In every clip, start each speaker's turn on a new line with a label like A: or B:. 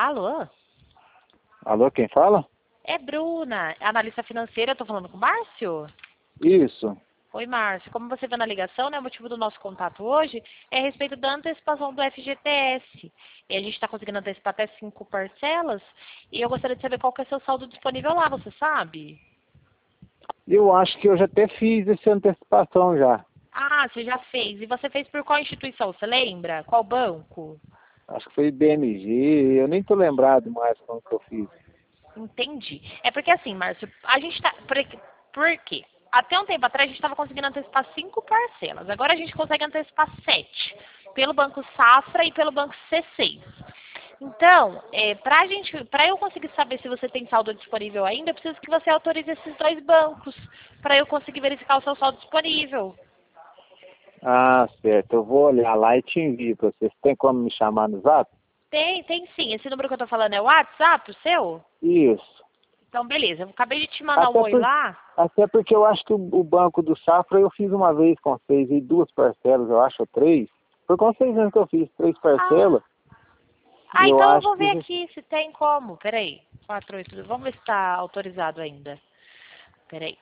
A: Alô?
B: Alô, quem fala?
A: É Bruna, analista financeira. Eu tô falando com o Márcio?
B: Isso.
A: Oi, Márcio. Como você viu na ligação, né, o motivo do nosso contato hoje é a respeito da antecipação do FGTS. E a gente está conseguindo antecipar até 5 parcelas. E eu gostaria de saber qual que é o seu saldo disponível lá, você sabe?
B: Eu acho que eu já até fiz essa antecipação já.
A: Ah, você já fez. E você fez por qual instituição? Você lembra? Qual banco?
B: Acho que foi BMG, eu nem tô lembrado mais como que eu fiz.
A: Entendi. É porque assim, Márcio, a gente tá. Por quê? Até um tempo atrás a gente estava conseguindo antecipar 5 parcelas. Agora a gente consegue antecipar 7. Pelo Banco Safra e pelo Banco C6. Então, para eu conseguir saber se você tem saldo disponível ainda, eu preciso que você autorize esses dois bancos. Para eu conseguir verificar o seu saldo disponível.
B: Ah, certo. Eu vou olhar lá e te envio para vocês. Tem como me chamar no Zap?
A: Tem sim. Esse número que eu tô falando é o WhatsApp, o seu?
B: Isso.
A: Então, beleza. Eu acabei de te mandar um
B: Até,
A: oi lá.
B: até porque eu acho que o Banco do Safra eu fiz uma vez com vocês, e 2 parcelas, eu acho, ou 3. Foi com vocês mesmo que eu fiz, 3 parcelas. E eu
A: Então eu
B: acho
A: vou ver
B: que...
A: aqui se tem como. Peraí. 48. Vamos ver se está autorizado ainda. Peraí.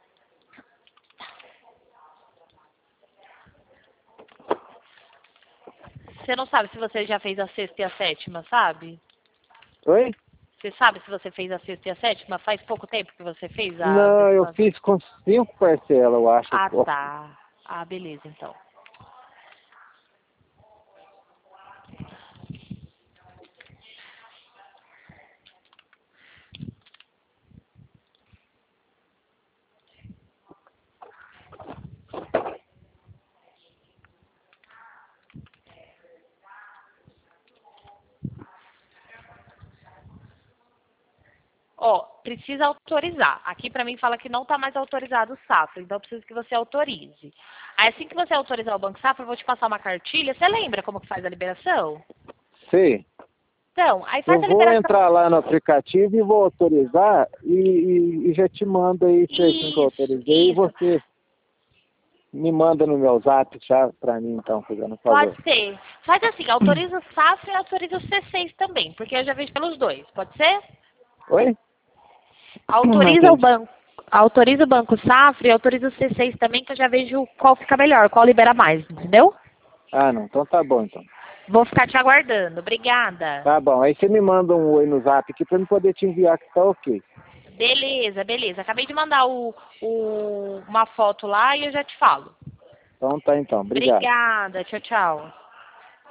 A: Você não sabe se você já fez a sexta e a sétima, sabe?
B: Oi?
A: Você sabe se você fez a sexta e a sétima? Faz pouco tempo que você fez a
B: Não, eu
A: antecipação.
B: fiz com 5 parcelas, eu acho.
A: Ah, tá. Ah, beleza, então. Ó, precisa autorizar. Aqui pra mim fala que não tá mais autorizado o Safra, então eu preciso que você autorize. Aí assim que você autorizar o Banco Safra, eu vou te passar uma cartilha. Você lembra como que faz a liberação?
B: Sei.
A: Então, aí
B: Eu
A: faz a
B: vou
A: liberação.
B: entrar lá no aplicativo e vou autorizar e já te mando aí certinho que eu
A: Isso,
B: autorizei e
A: isso.
B: você me manda no meu zap já pra mim então, fazendo um
A: Pode
B: favor.
A: ser. Faz assim, autoriza o Safra e autoriza o C6 também, porque eu já vejo pelos dois. Pode ser?
B: Oi? Não
A: Autoriza o
B: entendi.
A: banco. Autoriza o Banco Safra e autoriza o C6 também, que eu já vejo qual fica melhor, qual libera mais, entendeu?
B: Ah, não. Então tá bom então.
A: Vou ficar te aguardando. Obrigada.
B: Tá bom. Aí você me manda um oi no zap aqui pra eu poder te enviar que tá ok.
A: Beleza, beleza. Acabei de mandar uma foto lá e eu já te falo.
B: Então tá então. Obrigado.
A: Obrigada. Tchau, tchau.